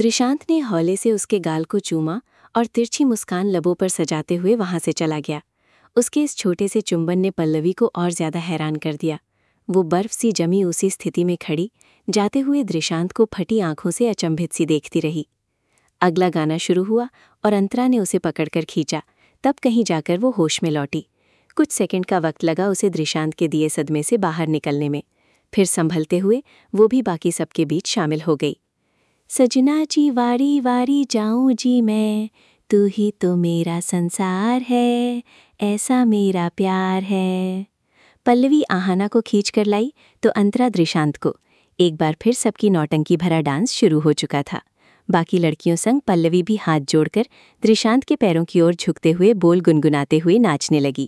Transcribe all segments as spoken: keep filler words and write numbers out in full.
दृशांत ने हौले से उसके गाल को चूमा और तिरछी मुस्कान लबों पर सजाते हुए वहां से चला गया। उसके इस छोटे से चुंबन ने पल्लवी को और ज्यादा हैरान कर दिया। वो बर्फ सी जमी उसी स्थिति में खड़ी जाते हुए दृशांत को फटी आंखों से अचंभित सी देखती रही। अगला गाना शुरू हुआ और अंतरा ने उसे पकड़कर खींचा। तब कहीं जाकर वो होश में लौटी। कुछ सेकंड का वक्त लगा उसे दृशांत के दिए सदमे से बाहर निकलने में। फिर संभलते हुए वो भी बाकी सबके बीच शामिल हो गई। सजना जी वारी वारी जाऊं जी मैं, तू ही तो मेरा संसार है, ऐसा मेरा प्यार है। पल्लवी आहाना को खींच कर लाई तो अंतरा दृशांत को। एक बार फिर सबकी नौटंकी भरा डांस शुरू हो चुका था। बाकी लड़कियों संग पल्लवी भी हाथ जोड़कर दृशांत के पैरों की ओर झुकते हुए बोल गुनगुनाते हुए नाचने लगी।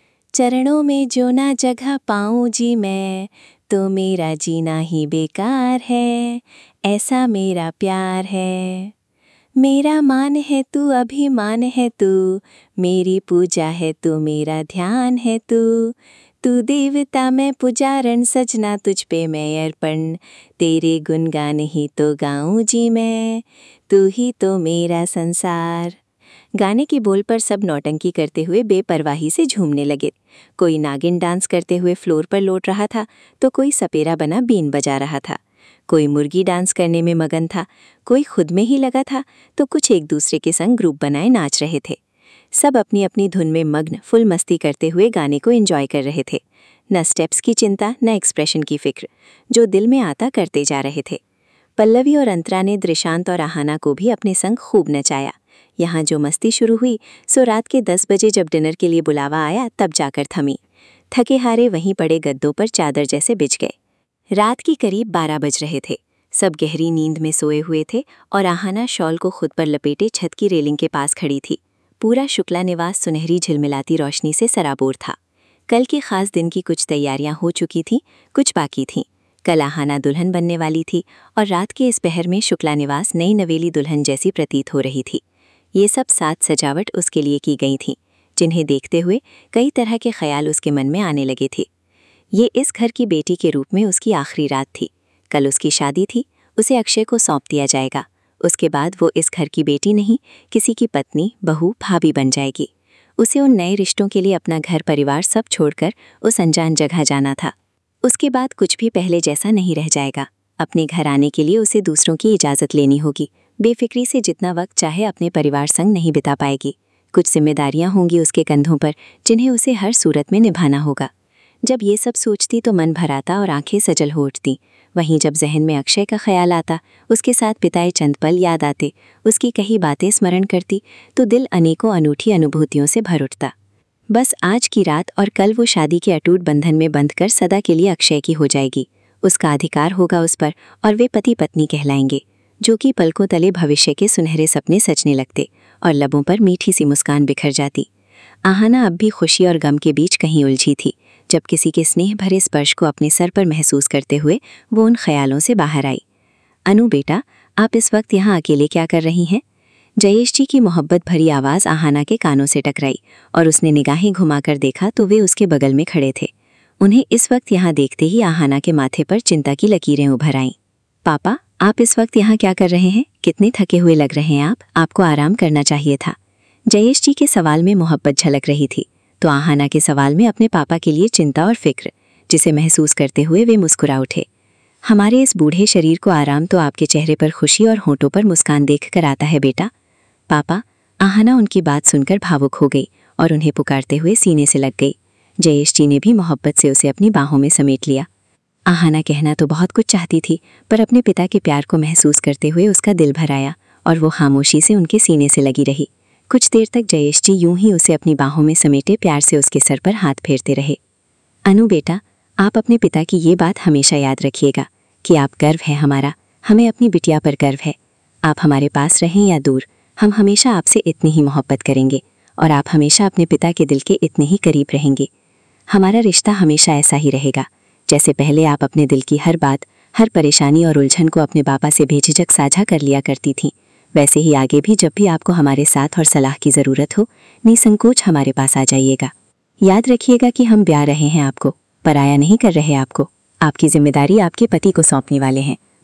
चरणों में जो ना जगह पाऊं जी मैं, तो मेरा जीना ही बेकार है, ऐसा मेरा प्यार है। मेरा मान है तू, अभिमान है तू, मेरी पूजा है तू, मेरा ध्यान है तू, तू देवता मैं पुजारण, सजना तुझ पे मैं अर्पण, तेरे गुणगान ही तो गाऊं जी मैं, तू ही तो मेरा संसार। गाने के बोल पर सब नौटंकी करते हुए बेपरवाही से झूमने लगे। कोई नागिन डांस करते हुए फ्लोर पर लौट रहा था तो कोई सपेरा बना बीन बजा रहा था। कोई मुर्गी डांस करने में मगन था, कोई खुद में ही लगा था तो कुछ एक दूसरे के संग ग्रुप बनाए नाच रहे थे। सब अपनी अपनी धुन में मग्न फुल मस्ती करते हुए गाने को एंजॉय कर रहे थे। न स्टेप्स की चिंता, न एक्सप्रेशन की फिक्र, जो दिल में आता करते जा रहे थे। पल्लवी और अंतरा ने दृशांत और आहाना को भी अपने संग खूब नचाया। यहाँ जो मस्ती शुरू हुई सो रात के दस बजे जब डिनर के लिए बुलावा आया तब जाकर थमी। थके हारे वहीं पड़े गद्दों पर चादर जैसे बिछ गए। रात की करीब बारह बज रहे थे। सब गहरी नींद में सोए हुए थे और आहाना शॉल को खुद पर लपेटे छत की रेलिंग के पास खड़ी थी। पूरा शुक्ला निवास सुनहरी झिलमिलाती रोशनी से सराबोर था। कल के खास दिन की कुछ तैयारियां हो चुकी थीं, कुछ बाकी थीं। कल आहाना दुल्हन बनने वाली थी और रात के इस पहर में शुक्ला निवास नई नवेली दुल्हन जैसी प्रतीत हो रही थी। ये सब साज सजावट उसके लिए की गई थी, जिन्हें देखते हुए कई तरह के ख्याल उसके मन में आने लगे थे। ये इस घर की बेटी के रूप में उसकी आखिरी रात थी। कल उसकी शादी थी, उसे अक्षय को सौंप दिया जाएगा। उसके बाद वो इस घर की बेटी नहीं, किसी की पत्नी, बहू, भाभी बन जाएगी। उसे उन नए रिश्तों के लिए अपना घर परिवार सब छोड़कर उस अनजान जगह जाना था। उसके बाद कुछ भी पहले जैसा नहीं रह जाएगा। अपने घर आने के लिए उसे दूसरों की इजाज़त लेनी होगी। बेफिक्री से जितना वक्त चाहे अपने परिवार संग नहीं बिता पाएगी। कुछ जिम्मेदारियां होंगी उसके कंधों पर, जिन्हें उसे हर सूरत में निभाना होगा। जब ये सब सोचती तो मन भर आता और आंखें सजल हो उठती। वहीं जब जहन में अक्षय का ख्याल आता, उसके साथ बिताए चंद पल याद आते, उसकी कही बातें स्मरण करती तो दिल अनेकों अनूठी अनुभूतियों से भर उठता। बस आज की रात और कल वो शादी के अटूट बंधन में बंधकर सदा के लिए अक्षय की हो जाएगी। उसका अधिकार होगा उस पर और वे पति पत्नी कहलाएंगे, जो कि पलकों तले भविष्य के सुनहरे सपने सजने लगते और लबों पर मीठी सी मुस्कान बिखर जाती। आहाना अब भी खुशी और गम के बीच कहीं उलझी थी, जब किसी के स्नेह भरे स्पर्श को अपने सर पर महसूस करते हुए वो उन ख्यालों से बाहर आई। अनु बेटा, आप इस वक्त यहाँ अकेले क्या कर रही हैं? जयेश जी की मोहब्बत भरी आवाज़ आहाना के कानों से टकराई और उसने निगाहें घुमाकर देखा तो वे उसके बगल में खड़े थे। उन्हें इस वक्त यहाँ देखते ही आहाना के माथे पर चिंता की लकीरें उभर आईं। पापा, आप इस वक्त यहाँ क्या कर रहे हैं? कितने थके हुए लग रहे हैं आप, आपको आराम करना चाहिए था। जयेश जी के सवाल में मोहब्बत झलक रही थी तो आहाना के सवाल में अपने पापा के लिए चिंता और फिक्र, जिसे महसूस करते हुए वे मुस्कुरा उठे। हमारे इस बूढ़े शरीर को आराम तो आपके चेहरे पर खुशी और होठों पर मुस्कान देख कर आता है बेटा। पापा, आहाना उनकी बात सुनकर भावुक हो गई और उन्हें पुकारते हुए सीने से लग गई। जयेश जी ने भी मोहब्बत से उसे अपनी बाहों में समेट लिया। आहाना कहना तो बहुत कुछ चाहती थी, पर अपने पिता के प्यार को महसूस करते हुए उसका दिल भर आया और वो खामोशी से उनके सीने से लगी रही। कुछ देर तक जयेश जी यूं ही उसे अपनी बाहों में समेटे प्यार से उसके सर पर हाथ फेरते रहे। अनु बेटा, आप अपने पिता की ये बात हमेशा याद रखिएगा कि आप गर्व है हमारा, हमें अपनी बिटिया पर गर्व है। आप हमारे पास रहें या दूर, हम हमेशा आपसे इतनी ही मोहब्बत करेंगे और आप हमेशा अपने पिता के दिल के इतने ही करीब रहेंगे। हमारा रिश्ता हमेशा ऐसा ही रहेगा, जैसे पहले आप अपने दिल की हर बात, हर परेशानी और उलझन को अपने पापा से बेझिझक साझा कर लिया करती थीं, वैसे ही आगे भी जब भी आपको हमारे साथ और सलाह की ज़रूरत हो, निसंकोच हमारे पास आ जाइएगा। याद रखिएगा कि हम ब्याह रहे हैं आपको, पराया नहीं कर रहे आपको। आपकी जिम्मेदारी आपके पति को सौंपने वाले हैं,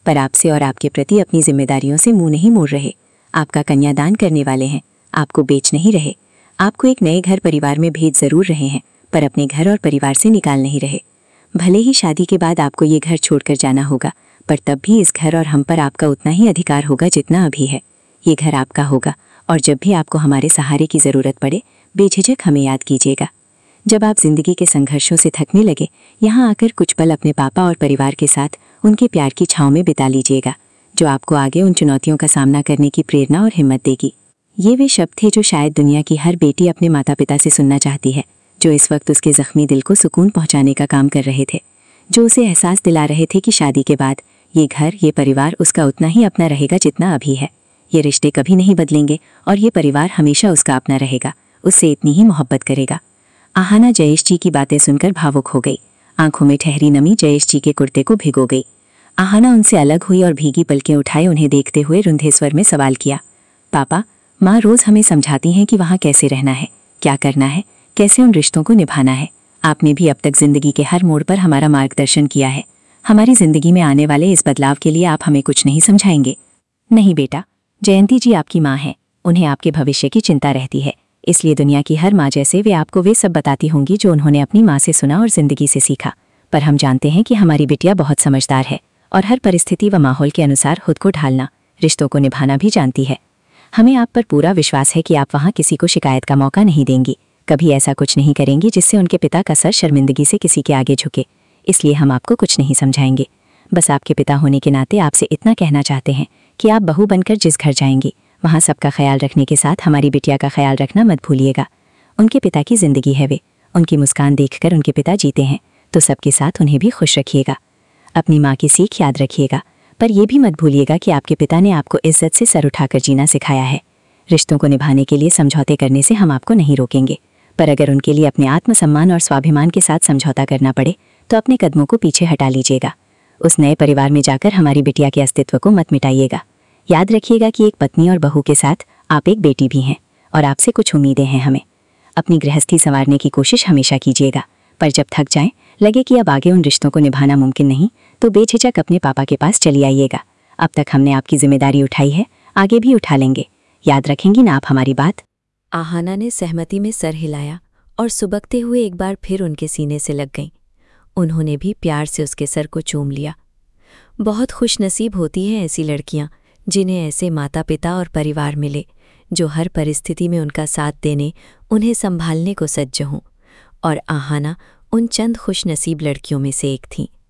पर आपसे और आपके प्रति अपनी जिम्मेदारियों से मुंह नहीं मोड़ रहे। आपका कन्यादान करने वाले हैं, आपको बेच नहीं रहे। आपको एक नए घर परिवार में भेज जरूर रहे हैं, पर अपने घर और परिवार से निकाल नहीं रहे। भले ही शादी के बाद आपको ये घर छोड़कर जाना होगा, पर तब भी इस घर और हम पर आपका उतना ही अधिकार होगा जितना अभी है। ये घर आपका होगा और जब भी आपको हमारे सहारे की ज़रूरत पड़े, बेझिझक हमें याद कीजिएगा। जब आप जिंदगी के संघर्षों से थकने लगे, यहाँ आकर कुछ पल अपने पापा और परिवार के साथ उनके प्यार की छाँव में बिता लीजिएगा, जो आपको आगे उन चुनौतियों का सामना करने की प्रेरणा और हिम्मत देगी। ये वे शब्द थे जो शायद दुनिया की हर बेटी अपने माता पिता से सुनना चाहती है, जो इस वक्त उसके जख्मी दिल को सुकून पहुंचाने का काम कर रहे थे, जो उसे एहसास दिला रहे थे कि शादी के बाद ये घर, ये परिवार उसका उतना ही अपना रहेगा जितना अभी है। ये रिश्ते कभी नहीं बदलेंगे और ये परिवार हमेशा उसका अपना रहेगा, उससे इतनी ही मोहब्बत करेगा। आहाना जयेश जी की बातें सुनकर भावुक हो गई। आंखों में ठहरी नमी जयेश जी के कुर्ते को भिगो गई। आहाना उनसे अलग हुई और भीगी पलकें उठाए उन्हें देखते हुए रुंधे स्वर में सवाल किया, पापा, माँ रोज़ हमें समझाती हैं कि वहाँ कैसे रहना है, क्या करना है, कैसे उन रिश्तों को निभाना है। आपने भी अब तक जिंदगी के हर मोड़ पर हमारा मार्गदर्शन किया है। हमारी जिंदगी में आने वाले इस बदलाव के लिए आप हमें कुछ नहीं समझाएंगे? नहीं बेटा, जयंती जी आपकी माँ हैं, उन्हें आपके भविष्य की चिंता रहती है, इसलिए दुनिया की हर माँ जैसे वे आपको वे सब बताती होंगी जो उन्होंने अपनी माँ से सुना और जिंदगी से सीखा। पर हम जानते हैं कि हमारी बिटिया बहुत समझदार है और हर परिस्थिति व माहौल के अनुसार खुद को ढालना, रिश्तों को निभाना भी जानती है। हमें आप पर पूरा विश्वास है कि आप वहाँ किसी को शिकायत का मौका नहीं देंगी, कभी ऐसा कुछ नहीं करेंगी जिससे उनके पिता का सर शर्मिंदगी से किसी के आगे झुके। इसलिए हम आपको कुछ नहीं समझाएंगे। बस आपके पिता होने के नाते आपसे इतना कहना चाहते हैं कि आप बहू बनकर जिस घर जाएंगी, वहाँ सबका ख्याल रखने के साथ हमारी बिटिया का ख्याल रखना मत भूलिएगा। उनके पिता की जिंदगी है वे, उनकी मुस्कान देखकर उनके पिता जीते हैं, तो सबके साथ उन्हें भी खुश रखिएगा। अपनी माँ की सीख याद रखिएगा, पर यह भी मत भूलिएगा कि आपके पिता ने आपको इज्जत से सर उठाकर जीना सिखाया है। रिश्तों को निभाने के लिए समझौते करने से हम आपको नहीं रोकेंगे, पर अगर उनके लिए अपने आत्मसम्मान और स्वाभिमान के साथ समझौता करना पड़े तो अपने कदमों को पीछे हटा लीजिएगा। उस नए परिवार में जाकर हमारी बिटिया के अस्तित्व को मत मिटाइएगा। याद रखिएगा कि एक पत्नी और बहू के साथ आप एक बेटी भी हैं और आपसे कुछ उम्मीदें हैं हमें। अपनी गृहस्थी संवारने की कोशिश हमेशा कीजिएगा, पर जब थक जाएं, लगे कि अब आगे उन रिश्तों को निभाना मुमकिन नहीं, तो बेझिझक अपने पापा के पास चली आइएगा। अब तक हमने आपकी जिम्मेदारी उठाई है, आगे भी उठा लेंगे। याद रखेंगी ना आप हमारी बात? आहाना ने सहमति में सर हिलाया और सुबकते हुए एक बार फिर उनके सीने से लग गईं। उन्होंने भी प्यार से उसके सर को चूम लिया। बहुत खुशनसीब होती हैं ऐसी लड़कियां जिन्हें ऐसे माता पिता और परिवार मिले जो हर परिस्थिति में उनका साथ देने, उन्हें संभालने को सज्ज हों। और आहाना उन चंद खुशनसीब लड़कियों में से एक थीं।